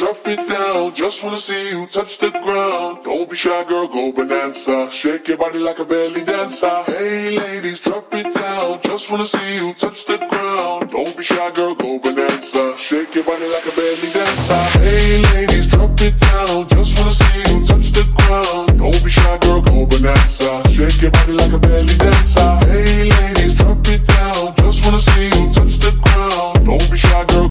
drop it down. Just wanna see you touch the ground. Don't be shy, girl, go bonanza. Shake your body like a belly dancer. Hey, ladies, drop it down. Just wanna see you touch the ground. Don't be shy, girl, go bonanza. Shake your body like a belly dancer. Hey, ladies, drop it down.